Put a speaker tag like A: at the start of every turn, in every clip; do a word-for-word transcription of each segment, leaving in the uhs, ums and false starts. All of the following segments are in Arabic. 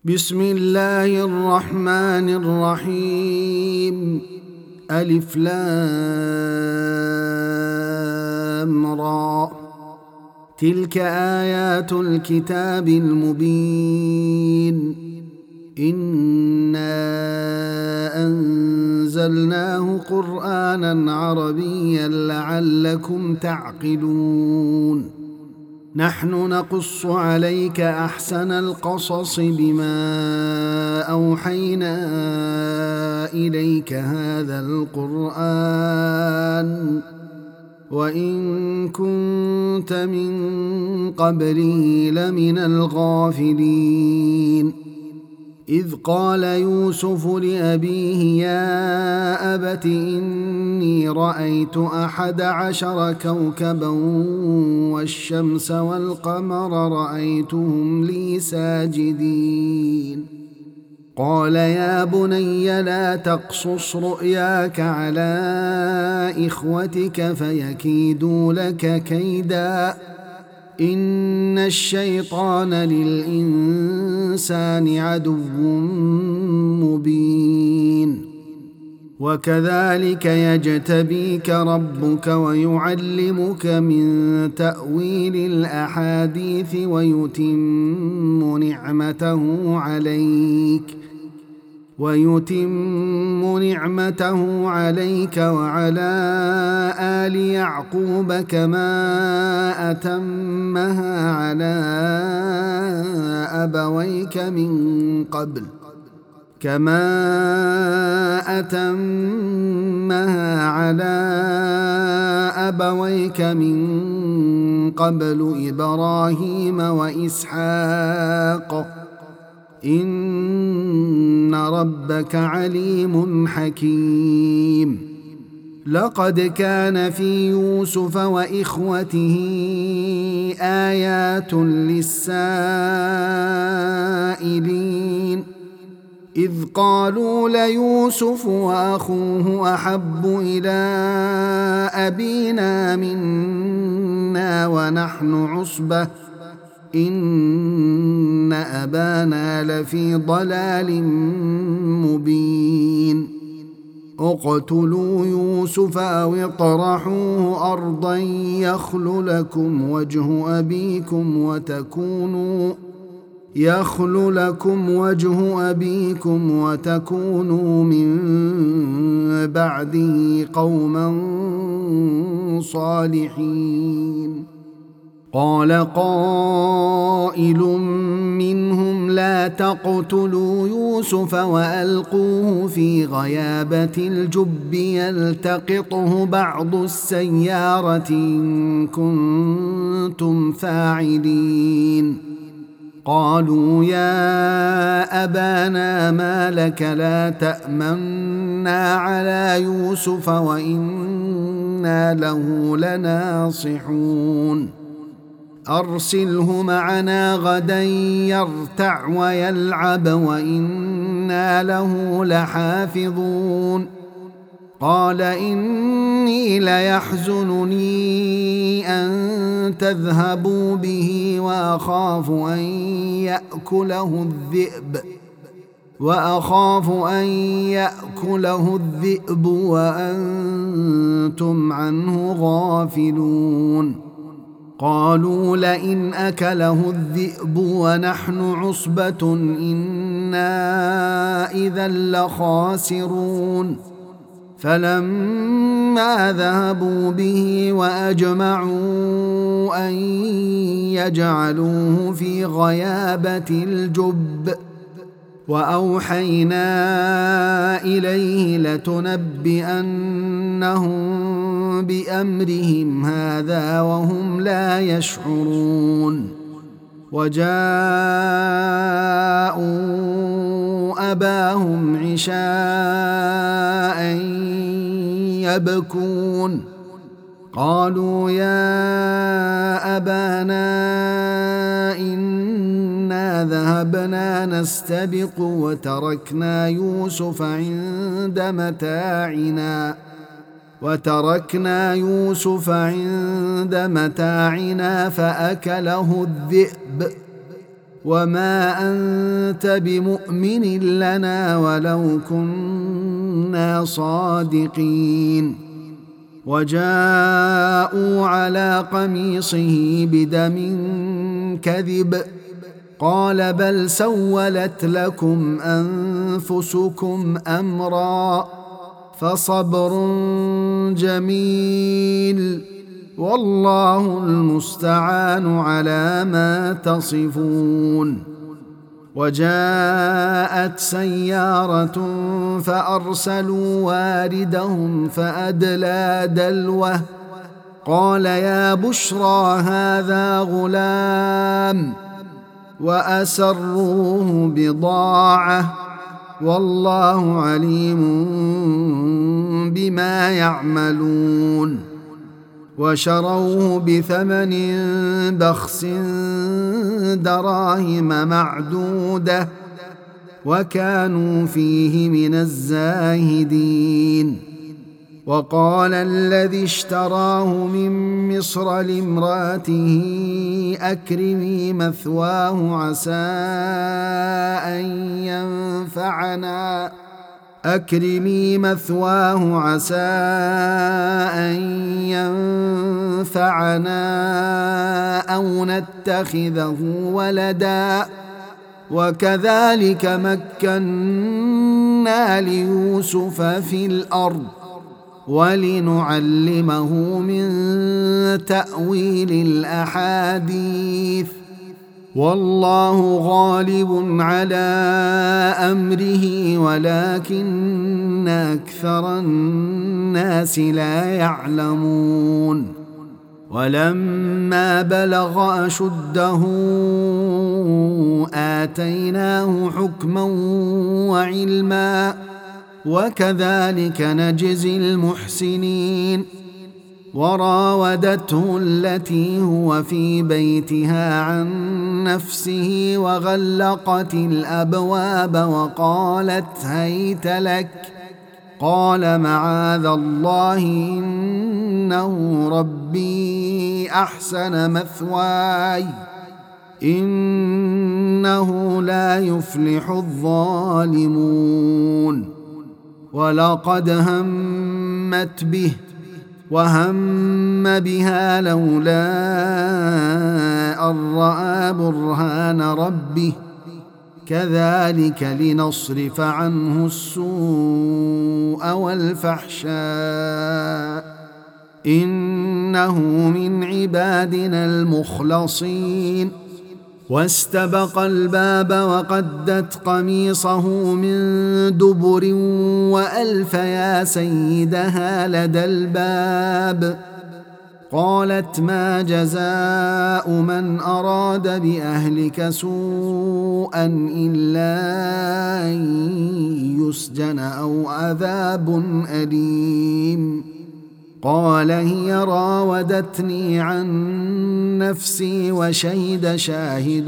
A: بسم الله الرحمن الرحيم. ألف لام را. تلك آيات الكتاب المبين. إنا أنزلناه قرآنا عربيا لعلكم تعقلون. نحن نقص عليك أحسن القصص بما أوحينا إليك هذا القرآن وإن كنت من قبله لمن الغافلين. إذ قال يوسف لأبيه يا أبت إني رأيت أحد عشر كوكبا والشمس والقمر رأيتهم لي ساجدين. قال يا بني لا تقصص رؤياك على إخوتك فيكيدوا لك كيدا إن الشيطان للإنسان عدو مبين. وكذلك يجتبيك ربك ويعلمك من تأويل الأحاديث ويتم نعمته عليك ويتم نعمته عليك وعلى آل يعقوب كما أتمها على أبويك من قبل كما أتمها على أبويك من قبل إبراهيم وإسحاق إن ربك عليم حكيم. لقد كان في يوسف وإخوته آيات للسائلين إذ قالوا ليوسف وأخوه أحب إلى أبينا منا ونحن عصبة إن أبانا لفي ضلال مبين. اقتلوا يوسف أو اطرحوه أرضا يخل لكم وجه أبيكم وتكونوا يخل لكم وجه أبيكم وتكونوا من بعده قوما صالحين. قال قائل منهم لا تقتلوا يوسف وألقوه في غيابة الجب يلتقطه بعض السيارة إن كنتم فاعلين. قالوا يا أبانا ما لك لا تأمنا على يوسف وإنا له لناصحون. أرسله معنا غدا يرتع ويلعب وإنا له لحافظون. قال إني ليحزنني أن تذهبوا به وأخاف أن يأكله الذئب وأخاف أن يأكله الذئب وأنتم عنه غافلون. قالوا لئن أكله الذئب ونحن عصبة إنا إذا لخاسرون. فلما ذهبوا به وأجمعوا أن يجعلوه في غيابة الجب وأوحينا إليه لتنبئنهم بأمرهم هذا وهم لا يشعرون. وجاءوا أباهم عشاء يبكون. قالوا يا أبانا إنا ذهبنا نستبق وتركنا يوسف عند متاعنا وتركنا يوسف عند متاعنا فأكله الذئب وما أنت بمؤمن لنا ولو كنا صادقين. وجاءوا على قميصه بدم كذب قال بل سولت لكم أنفسكم أمرا فصبر جميل والله المستعان على ما تصفون. وجاءت سيارة فأرسلوا واردهم فأدلى دلوه قال يا بشرى هذا غلام وأسروه بضاعة والله عليم بما يعملون. وشروه بثمن بخس دراهم معدودة وكانوا فيه من الزاهدين. وقال الذي اشتراه من مصر لامرأته أكرمي مثواه عسى أن ينفعنا أكرمي مثواه عسى أن ينفعنا أو نتخذه ولدا وكذلك مكنا ليوسف في الأرض ولنعلمه من تأويل الأحاديث والله غالب على أمره ولكن أكثر الناس لا يعلمون. ولما بلغ أشده آتيناه حكما وعلما وكذلك نجزي المحسنين. وراودته التي هو في بيتها عن نفسه وغلقت الأبواب وقالت هيت لك قال معاذ الله إنه ربي أحسن مثواي إنه لا يفلح الظالمون. ولقد همت به وهم بها لولا أن رأى برهان ربه كذلك لنصرف عنه السوء والفحشاء إنه من عبادنا المخلصين. واستبق الباب وقدت قميصه من دبر وألف يا سيدها لدى الباب قالت ما جزاء من أراد بأهلك سوءا إلا أن يسجن أو عذاب أليم. قال هي راودتني عن نفسي وشهد شاهد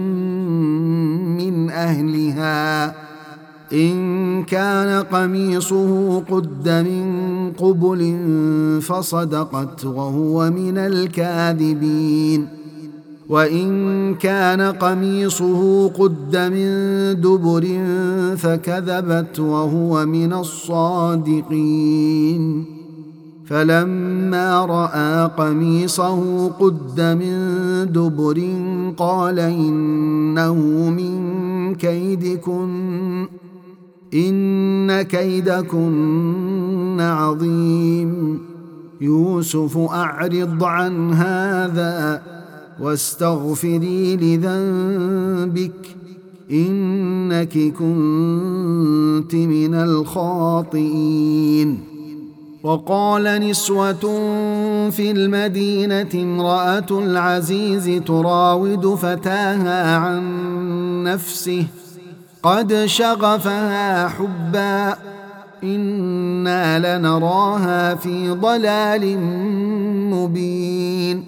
A: من أهلها إن كان قميصه قد من قبل فصدقت وهو من الكاذبين وإن كان قميصه قد من دبر فكذبت وهو من الصادقين. فلما رأى قميصه قد من دبر قال إنه من كيدكن إن كيدكن عظيم. يوسف أعرض عن هذا واستغفري لذنبك إنك كنت من الخاطئين. وقال نسوة في المدينة امرأة العزيز تراود فتاها عن نفسه قد شغفها حبا إنا لنراها في ضلال مبين.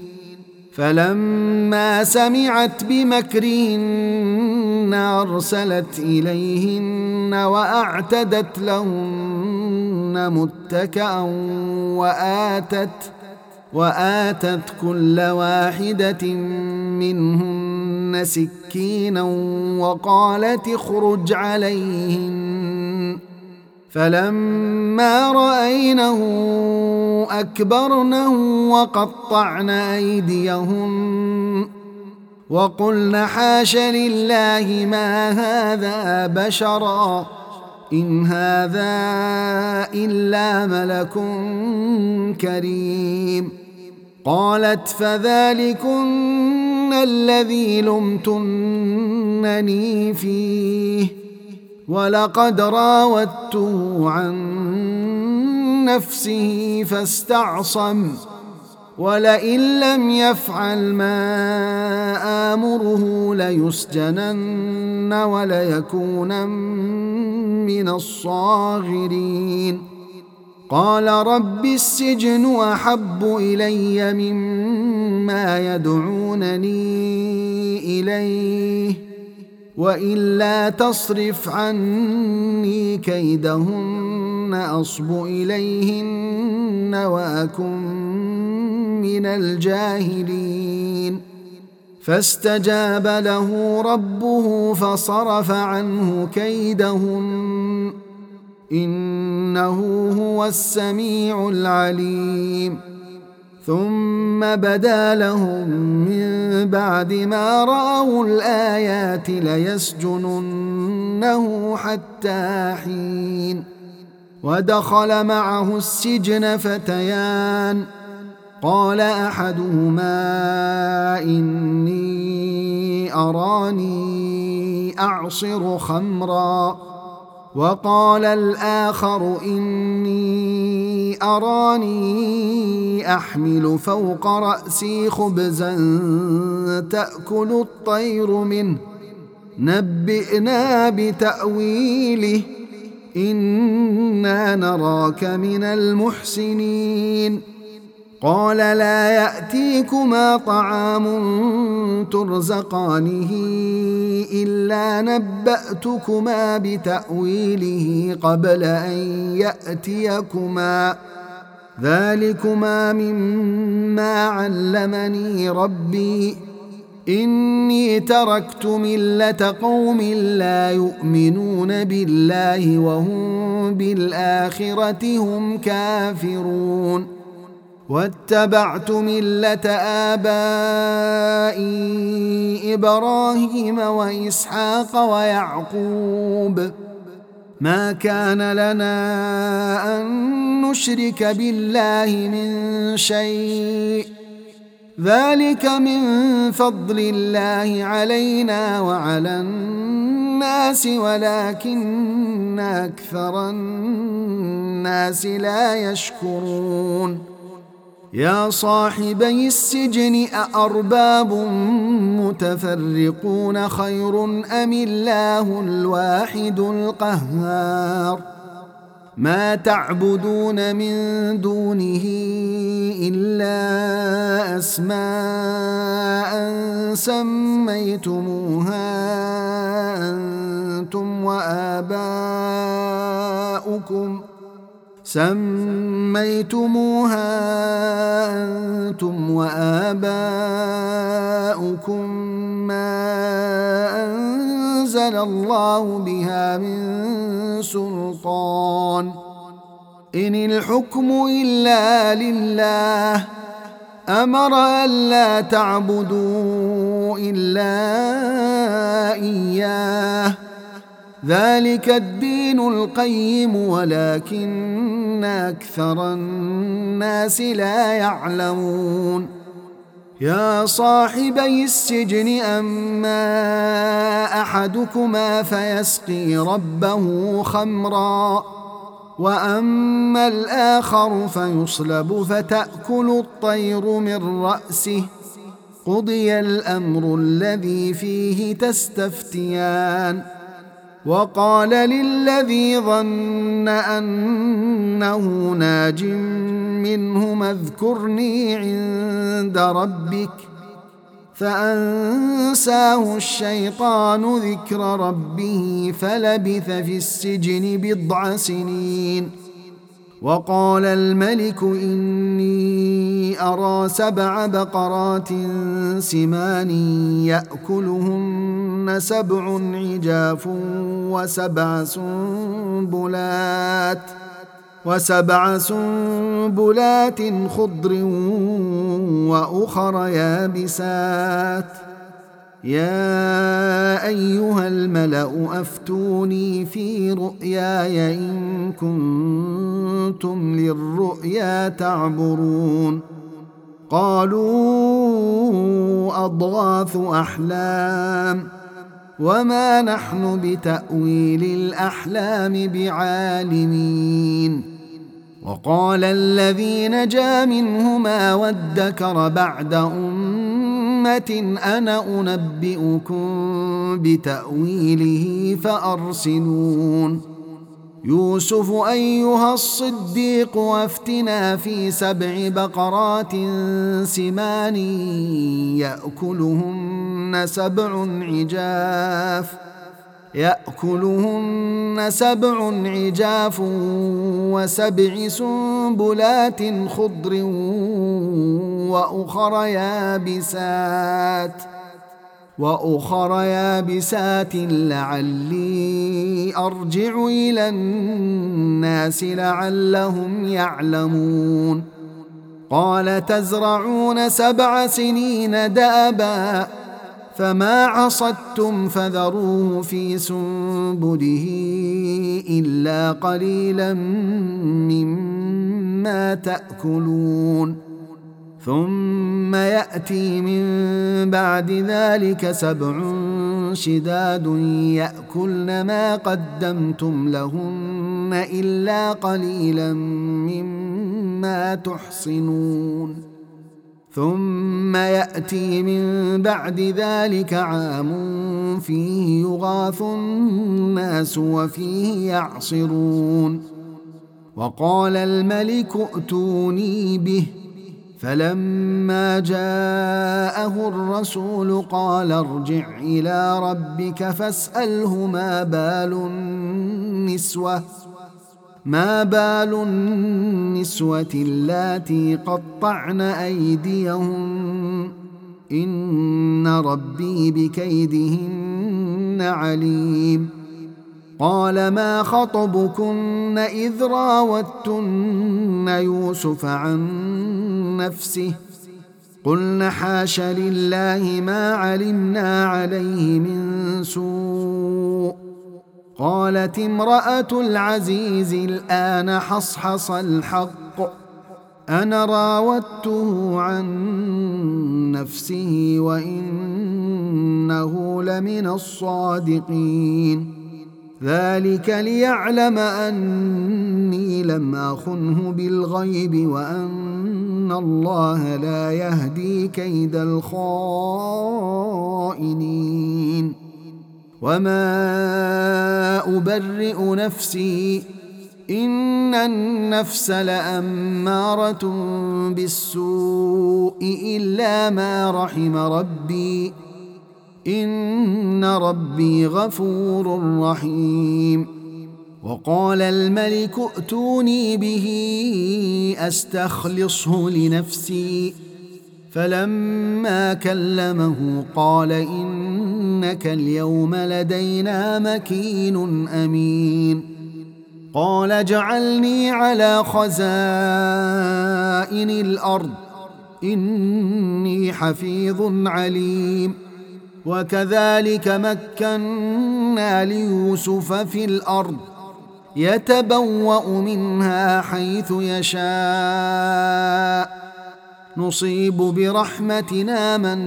A: فلما سمعت بمكرهن أرسلت إليهن وأعتدت لهن متكأ وآتت وآتت كل واحدة منهن سكينا وقالت اخرج عليهن فلما رأينه أكبرنه وقطعن أيديهن وقلن حاش لله ما هذا بشرا إن هذا إلا ملك كريم. قالت فذلكن الذي لمتنني فيه ولقد راودته عن نفسه فاستعصم ولئن لم يفعل ما آمره ليسجنن وليكونن من الصاغرين. قال رب السجن أحب إلي مما يدعونني إليه وإلا تصرف عني كيدهن أصب إليهن وأكن من الجاهلين. فاستجاب له ربه فصرف عنه كيدهن إنه هو السميع العليم. ثم بدا لهم من بعد ما رأوا الآيات ليسجننه حتى حين. ودخل معه السجن فتيان قال أحدهما إني أراني أعصر خمرا وقال الآخر إني أراني أحمل فوق رأسي خبزا تأكل الطير منه نبئنا بتأويله إنا نراك من المحسنين. قال لا يأتيكما طعام ترزقانه إلا نبأتكما بتأويله قبل أن يأتيكما ذلكما مما علمني ربي إني تركت ملة قوم لا يؤمنون بالله وهم بالآخرة هم كافرون واتبعت ملة آبائي إبراهيم وإسحاق ويعقوب ما كان لنا أن نشرك بالله من شيء ذلك من فضل الله علينا وعلى الناس ولكن أكثر الناس لا يشكرون. يا صاحبي السجن أأرباب متفرقون خير أم الله الواحد القهار ما تعبدون من دونه إلا أسماء سميتموها أنتم وآباؤكم سميتموها أنتم وآباؤكم ما أنزل الله بها من سلطان إن الحكم إلا لله أمر ألا تعبدوا إلا إياه ذلك الدين القيم ولكن أكثر الناس لا يعلمون. يا صاحبي السجن أما أحدكما فيسقي ربه خمرا وأما الآخر فيصلب فتأكل الطير من رأسه قضي الأمر الذي فيه تستفتيان. وقال للذي ظن أنه ناج منهما اذكرني عند ربك فأنساه الشيطان ذكر ربه فلبث في السجن بضع سنين. وقال الملك إني أرى سبع بقرات سمان يأكلهن سبع عجاف وسبع سنبلات وسبع سنبلات خضر وأخر يابسات يا أيها الملأ أفتوني في رؤياي إن كنتم للرؤيا تعبرون قالوا أضغاث أحلام وما نحن بتأويل الأحلام بعالمين. وقال الذي نجا منهما وادكر بعد أمة أنا أنبئكم بتأويله فأرسلون يوسف أيها الصديق وافتنا في سبع بقرات سمان يأكلهن سبع عجاف يأكلهن سبع عجاف وسبع سنبلات خضر وأخر يابسات وأخر يابسات لعلي أرجع إلى الناس لعلهم يعلمون. قال تزرعون سبع سنين دأبا فما عصدتم فذروه في سنبله إلا قليلا مما تأكلون ثم يأتي من بعد ذلك سبع شداد يأكلن ما قدمتم لهن إلا قليلا مما تحصنون ثم يأتي من بعد ذلك عام فيه يغاث الناس وفيه يعصرون. وقال الملك ائتوني به فلما جاءه الرسول قال ارجع إلى ربك فاسأله ما بال النسوة ما بال النسوة اللاتي قطعن أيديهن إن ربي بكيدهن عليم. قال ما خطبكن إذ راوتن يوسف عن نفسه قلن حاش لله ما علمنا عليه من سوء قالت امرأة العزيز الآن حصحص الحق أنا راودته عن نفسه وإنه لمن الصادقين ذلك ليعلم أني لم أخنه بالغيب وأن الله لا يهدي كيد الخائنين. وما أبرئ نفسي إن النفس لأمارة بالسوء إلا ما رحم ربي إن ربي غفور رحيم. وقال الملك ائتوني به أستخلصه لنفسي فلما كلمه قال إنك اليوم لدينا مكين أمين. قال اجعلني على خزائن الأرض إني حفيظ عليم. وكذلك مكنا ليوسف في الأرض يتبوأ منها حيث يشاء نصيب برحمتنا من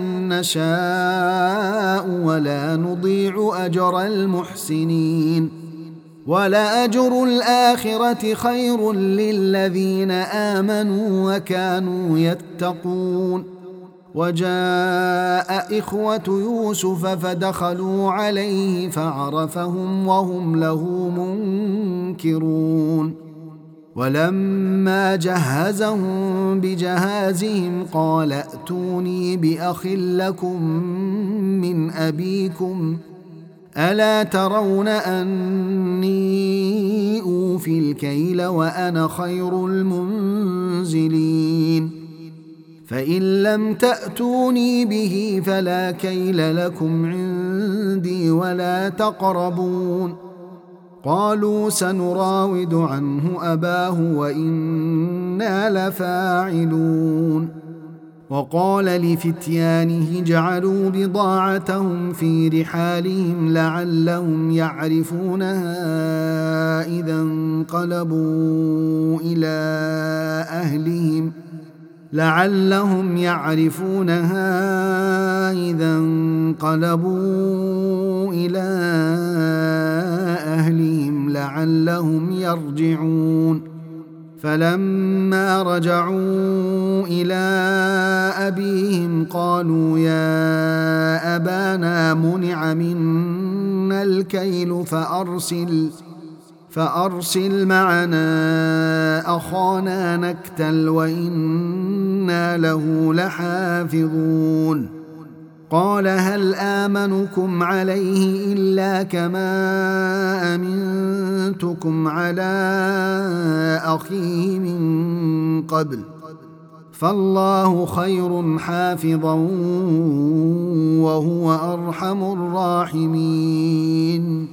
A: نشاء ولا نضيع أجر المحسنين ولأجر الآخرة خير للذين آمنوا وكانوا يتقون. وجاء إخوة يوسف فدخلوا عليه فعرفهم وهم له منكرون. ولما جهزهم بجهازهم قال ائتوني بأخ لكم من أبيكم ألا ترون أني أوفي الكيل وأنا خير المنزلين. فإن لم تأتوني به فلا كيل لكم عندي ولا تقربون. قالوا سنراود عنه أباه وإنا لفاعلون. وقال لفتيانه اجعلوا بضاعتهم في رحالهم لعلهم يعرفونها إذا انقلبوا إلى أهلهم لعلهم يعرفونها إذا انقلبوا إلى أهلهم لعلهم يرجعون. فلما رجعوا إلى أبيهم قالوا يا أبانا منع منا الكيل فأرسل فأرسل معنا أخانا نكتل وإنا له لحافظون. قال هل آمنكم عليه إلا كما أمنتكم على أخيه من قبل فالله خير حافظا وهو أرحم الراحمين.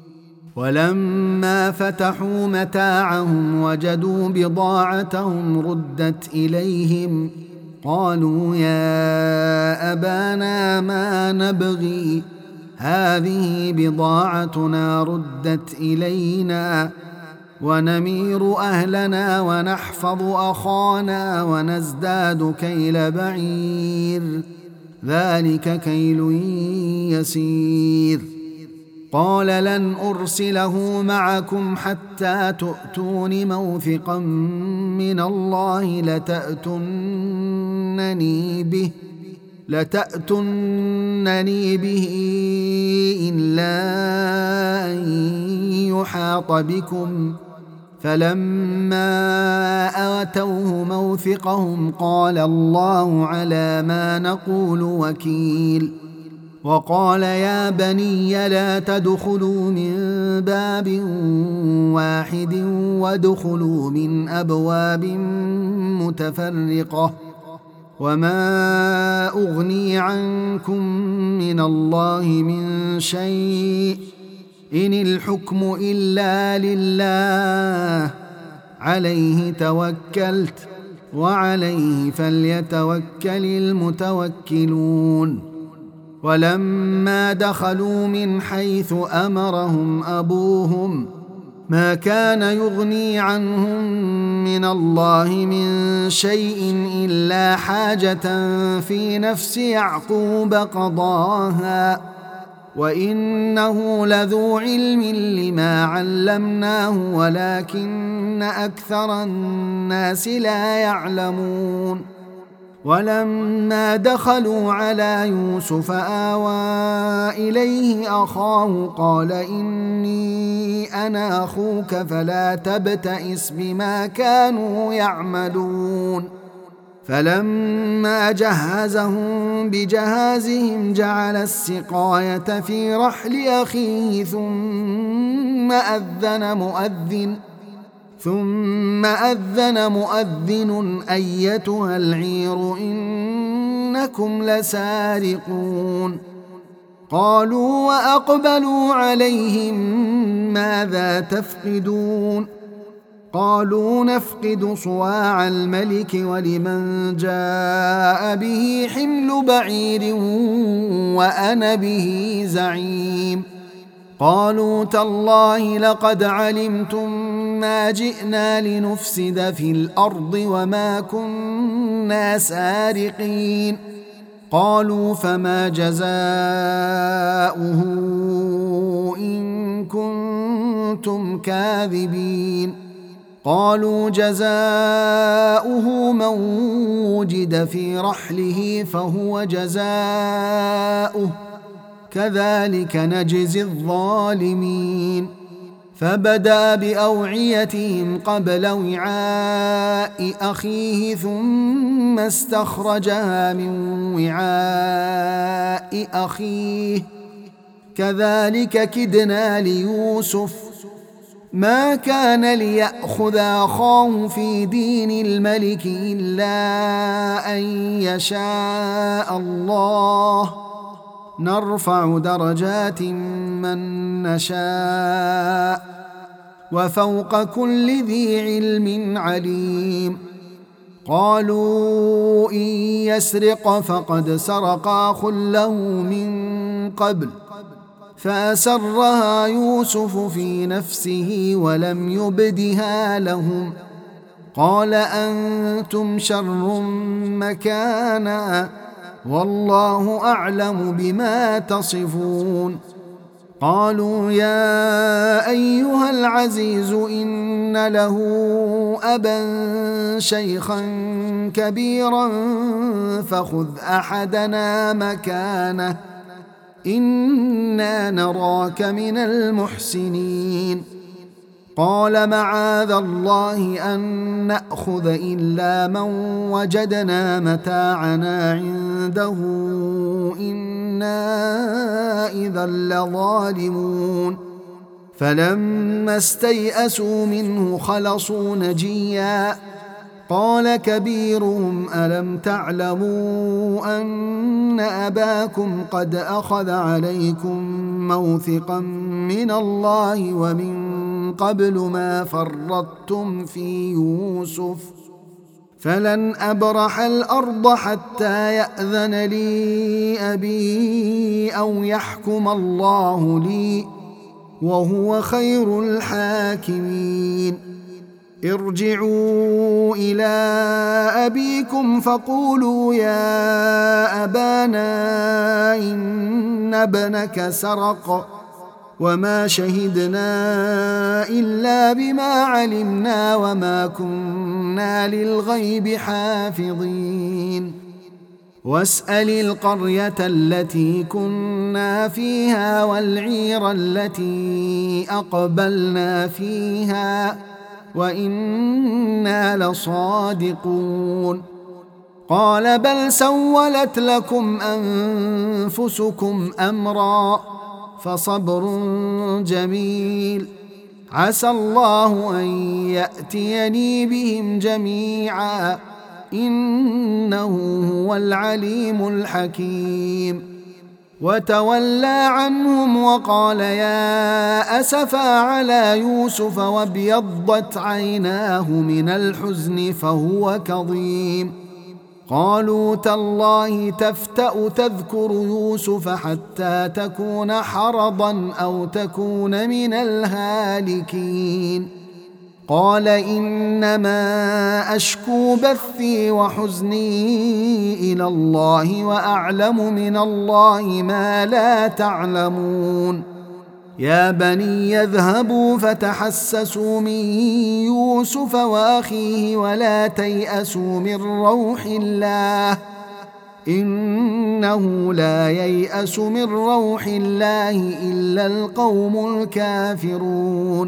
A: ولما فتحوا متاعهم وجدوا بضاعتهم ردت إليهم قالوا يا أبانا ما نبغي هذه بضاعتنا ردت إلينا ونمير أهلنا ونحفظ أخانا ونزداد كيل بعير ذلك كيل يسير. قال لن أرسله معكم حتى تؤتون موثقا من الله لتأتونني به لتأتونني به إلا أن يحاط بكم. فلما آتوه موثقهم قال الله على ما نقول وكيل. وقال يا بني لا تدخلوا من باب واحد وادخلوا من أبواب متفرقة وما أغني عنكم من الله من شيء إن الحكم إلا لله عليه توكلت وعليه فليتوكل المتوكلون. ولما دخلوا من حيث أمرهم أبوهم ما كان يغني عنهم من الله من شيء إلا حاجة في نفس يعقوب قضاها وإنه لذو علم لما علمناه ولكن أكثر الناس لا يعلمون. ولما دخلوا على يوسف آوى إليه أخاه قال إني أنا أخوك فلا تبتئس بما كانوا يعملون. فلما جهزهم بجهازهم جعل السقاية في رحل أخيه ثم أذن مؤذن ثم أذن مؤذن أيتها العير إنكم لسارقون. قالوا وأقبلوا عليهم ماذا تفقدون قالوا نفقد صواع الملك ولمن جاء به حمل بعير وأنا به زعيم. قالوا تالله لقد علمتم ما جئنا لنفسد في الأرض وما كنا سارقين. قالوا فما جزاؤه إن كنتم كاذبين. قالوا جزاؤه من وجد في رحله فهو جزاؤه كذلك نجزي الظالمين. فبدأ بأوعيتهم قبل وعاء أخيه ثم استخرجها من وعاء أخيه كذلك كدنا ليوسف ما كان ليأخذ أخاه في دين الملك إلا أن يشاء الله نرفع درجات من نشاء وفوق كل ذي علم عليم. قالوا إن يسرق فقد سرق أخ له من قبل فأسرها يوسف في نفسه ولم يبدها لهم قال أنتم شر مكانا والله أعلم بما تصفون. قالوا يا أيها العزيز إن له أبا شيخا كبيرا فخذ أحدنا مكانه إنا نراك من المحسنين. قال معاذ الله أن نأخذ إلا من وجدنا متاعنا عنده إنا إذا لظالمون. فلما استيئسوا منه خلصوا نجيا قال كبيرهم ألم تعلموا أن أباكم قد أخذ عليكم موثقا من الله ومن قبل ما فرطتم في يوسف فلن أبرح الأرض حتى يأذن لي أبي أو يحكم الله لي وهو خير الحاكمين. ارجعوا إلى أبيكم فقولوا يا أبانا إن ابنك سرق وما شهدنا إلا بما علمنا وما كنا للغيب حافظين. واسأل القرية التي كنا فيها والعير التي أقبلنا فيها وإنا لصادقون. قال بل سولت لكم أنفسكم أمرا فصبر جميل عسى الله أن يأتيني بهم جميعا إنه هو العليم الحكيم. وتولى عنهم وقال يا أسفا على يوسف وابيضت عيناه من الحزن فهو كظيم. قالوا تالله تفتأ تذكر يوسف حتى تكون حرضا أو تكون من الهالكين. قال إنما أشكو بثي وحزني إلى الله وأعلم من الله ما لا تعلمون. يا بني يذهبوا فتحسسوا من يوسف وأخيه ولا تيأسوا من روح الله إنه لا ييأس من روح الله إلا القوم الكافرون.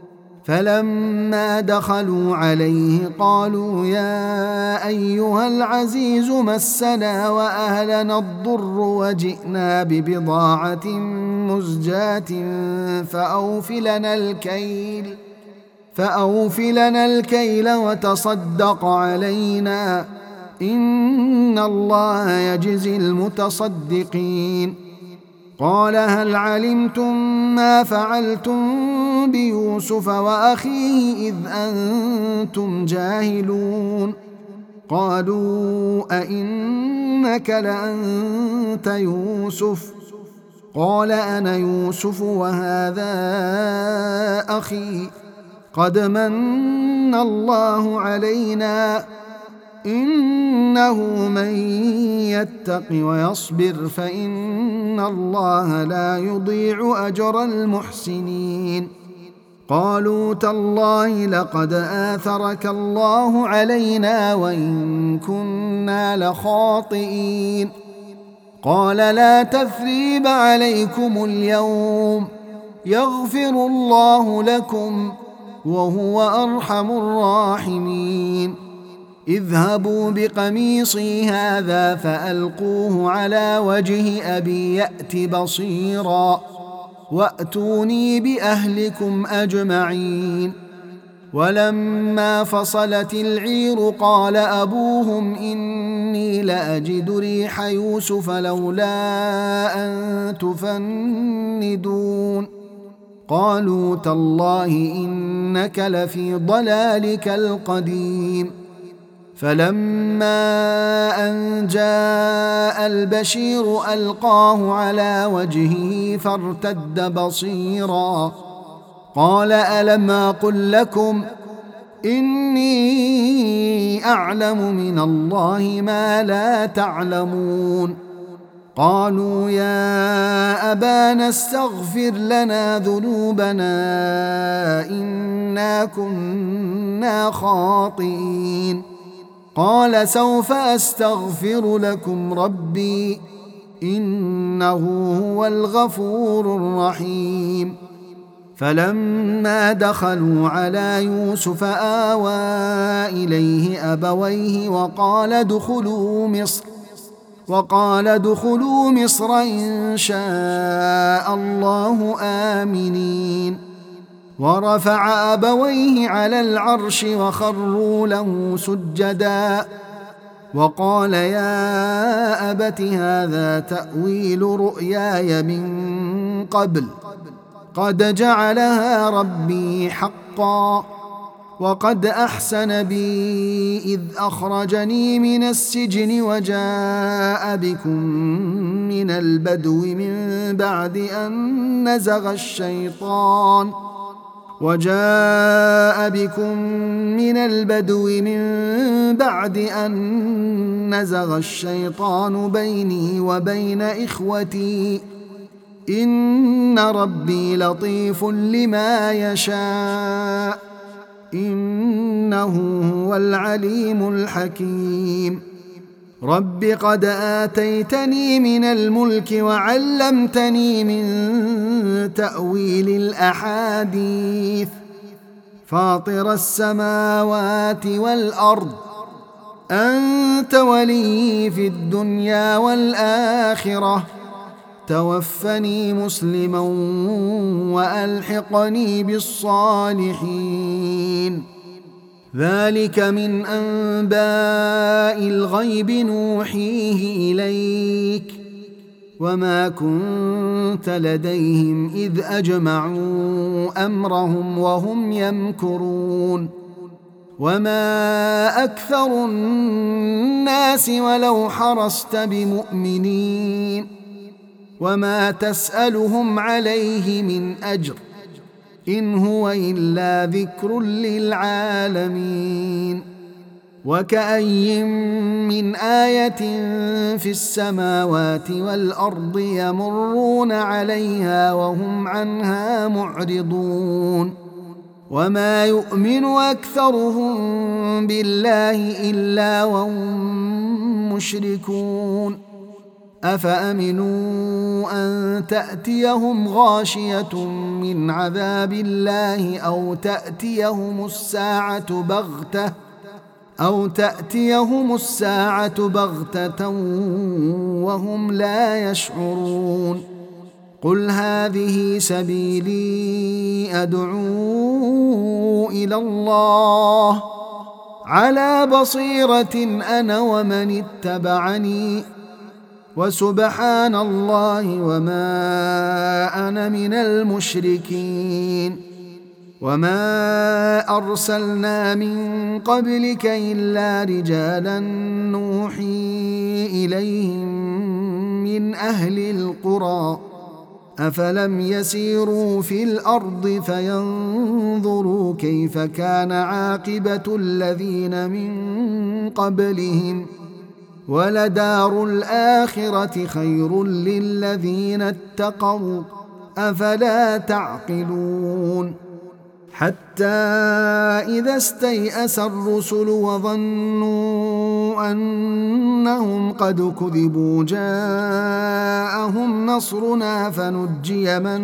A: فلما دخلوا عليه قالوا يا أيها العزيز مسنا وأهلنا الضر وجئنا ببضاعة مزجاة فأوفلنا الكيل فأوفلنا الكيل وتصدق علينا إن الله يجزي المتصدقين. قال هل علمتم ما فعلتم بيوسف وأخيه إذ أنتم جاهلون؟ قالوا أئنك لأنت يوسف؟ قال أنا يوسف وهذا أخي قد من الله علينا إنه من يتق ويصبر فإن الله لا يضيع أجر المحسنين. قالوا تالله لقد آثرك الله علينا وإن كنا لخاطئين. قال لا تثريب عليكم اليوم يغفر الله لكم وهو أرحم الراحمين. اذهبوا بقميصي هذا فألقوه على وجه أبي يأت بصيرا وأتوني بأهلكم أجمعين. ولما فصلت العير قال أبوهم إني لأجد ريح يوسف لولا أن تفندون قالوا تالله إنك لفي ضلالك القديم. فلما أن جاء البشير ألقاه على وجهه فارتد بصيرا قال ألم أقل لكم إني أعلم من الله ما لا تعلمون قالوا يا أبانا استغفر لنا ذنوبنا إنا كنا خاطئين قال سوف أستغفر لكم ربي إنه هو الغفور الرحيم. فلما دخلوا على يوسف آوى إليه أبويه وقال ادخلوا مصر وقال ادخلوا مصر إن شاء الله آمنين. ورفع أبويه على العرش وخروا له سجدا وقال يا أبت هذا تأويل رؤياي من قبل قد جعلها ربي حقا وقد أحسن بي إذ أخرجني من السجن وجاء بكم من البدو من بعد أن نزغ الشيطان وجاء بكم من البدو من بعد أن نزغ الشيطان بيني وبين إخوتي إن ربي لطيف لما يشاء إنه هو العليم الحكيم. رب قد آتيتني من الملك وعلمتني من تأويل الأحاديث فاطر السماوات والأرض أنت ولي في الدنيا والآخرة توفني مسلما وألحقني بالصالحين. ذلك من أنباء الغيب نوحيه إليك وما كنت لديهم إذ أجمعوا أمرهم وهم يمكرون وما أكثر الناس ولو حرصت بمؤمنين وما تسألهم عليه من أجر إن هو إلا ذكر للعالمين. وكأي من آية في السماوات والأرض يمرون عليها وهم عنها معرضون وما يؤمن أكثرهم بالله إلا وهم مشركون أفأمنوا أن تأتيهم غاشية من عذاب الله أو تأتيهم الساعة بغتة أو تأتيهم الساعة بغتة وهم لا يشعرون قل هذه سبيلي أدعو إلى الله على بصيرة أنا ومن اتبعني وسبحان الله وما أنا من المشركين. وما أرسلنا من قبلك إلا رجالا نوحي إليهم من أهل القرى أفلم يسيروا في الأرض فينظروا كيف كان عاقبة الذين من قبلهم ولدار الآخرة خير للذين اتقوا أفلا تعقلون. حتى إذا استيأس الرسل وظنوا أنهم قد كذبوا جاءهم نصرنا فنجي من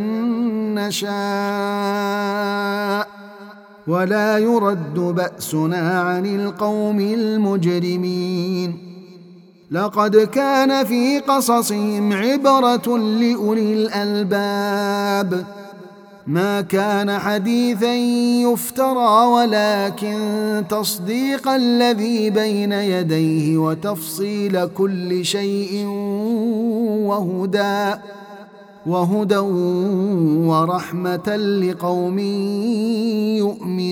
A: نشاء ولا يرد بأسنا عن القوم المجرمين. لقد كان في قصصهم عبرة لأولي الألباب ما كان حديثا يفترى ولكن تصديق الذي بين يديه وتفصيل كل شيء وهدى وهدى ورحمة لقوم يؤمنون